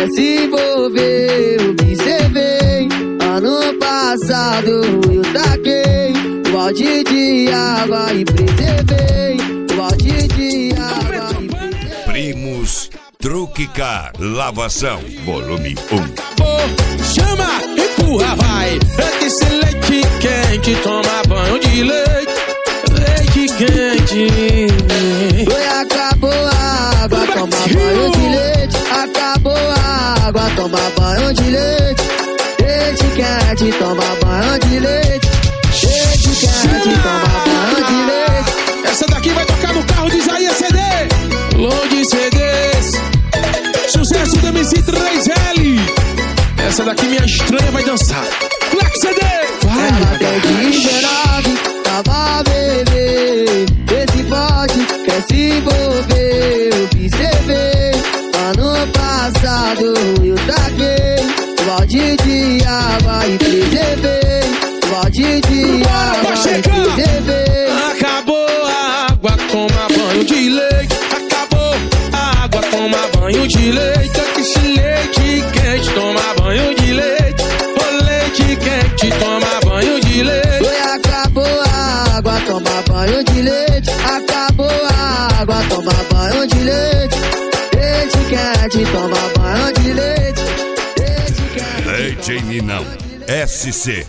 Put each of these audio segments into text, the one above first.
quer se envolver, observei. Ano passado eu taquei o balde de água e preservei. O balde de água e preservei. Primos Truque Car Lavação, volume 1. Chama, empurra, vai. Esse leite quente, toma banho de leite. Leite quente. Foi, acabou a água, toma banho de leite. Acabou a água, toma banho de leite. Leite quente, toma banho de leite. Leite quente, toma banho de leite. Essa daqui vai tocar no carro de Isaías CD. Longe CDs. Sucesso do MC3L. Essa daqui minha estranha vai dançar. Black CD. Vai. Ela tem 19, tava bebê. Esse bote quer se envolver, observei. Ano passado eu taquei o balde de água e preservei. O balde de água e preservei. Acabou a água, toma banho de leite. Acabou a água, toma banho de leite. Esse leite quente, toma banho de leite. O leite quente, toma banho de leite. Foi, acabou a água, toma banho de leite. Acabou a água, toma banho de leite. Leite quente, toma banho de leite. Leite quente. Leite em Ninão, SC.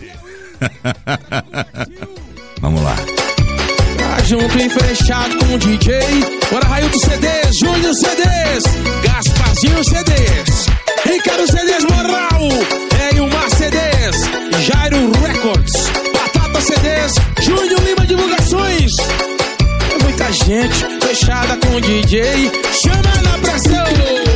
Vamos lá. Tá junto e fechado com o DJ. Bora, Railton CDs, Júnior CDs, Gasparzinho CDs, Ricardo CDs Moral, Elmar CDs, Jairo Records, Batata CDs, Júnior Lima Divulgações. É muita gente fechada com o DJ. Chama na pressão.